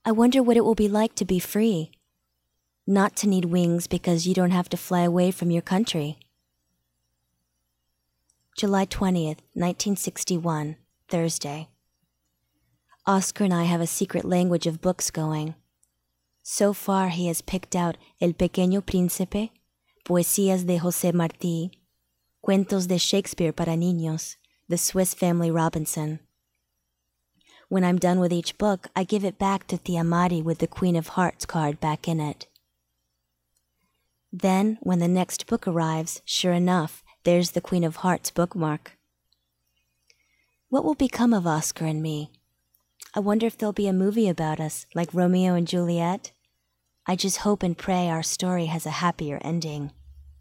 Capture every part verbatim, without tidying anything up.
I wonder what it will be like to be free. Not to need wings because you don't have to fly away from your country. July twentieth, nineteen sixty-one, Thursday. Oscar and I have a secret language of books going. So far he has picked out El Pequeño Príncipe, Poesías de José Martí, Cuentos de Shakespeare para Niños, The Swiss Family Robinson. When I'm done with each book, I give it back to Tia Mari with the Queen of Hearts card back in it. Then, when the next book arrives, sure enough, there's the Queen of Hearts bookmark. What will become of Oscar and me? I wonder if there'll be a movie about us, like Romeo and Juliet. I just hope and pray our story has a happier ending.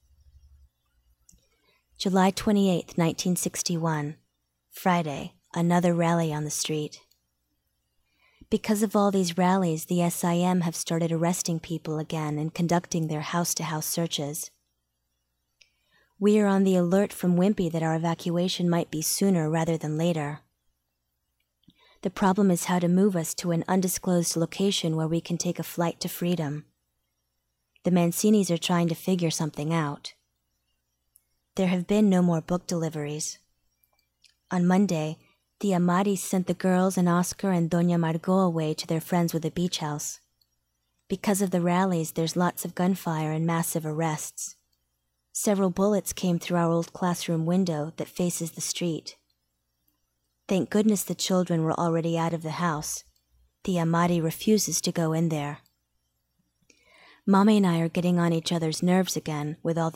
July twenty-eighth, nineteen sixty-one, Friday, another rally on the street. Because of all these rallies, the S I M have started arresting people again and conducting their house-to-house searches. We are on the alert from Wimpy that our evacuation might be sooner rather than later. The problem is how to move us to an undisclosed location where we can take a flight to freedom. The Mancinis are trying to figure something out. There have been no more book deliveries. On Monday, the Amaris sent the girls and Oscar and Doña Margot away to their friends with a beach house. Because of the rallies, there's lots of gunfire and massive arrests. Several bullets came through our old classroom window that faces the street. Thank goodness the children were already out of the house. The Amari refuses to go in there. Mommy and I are getting on each other's nerves again with all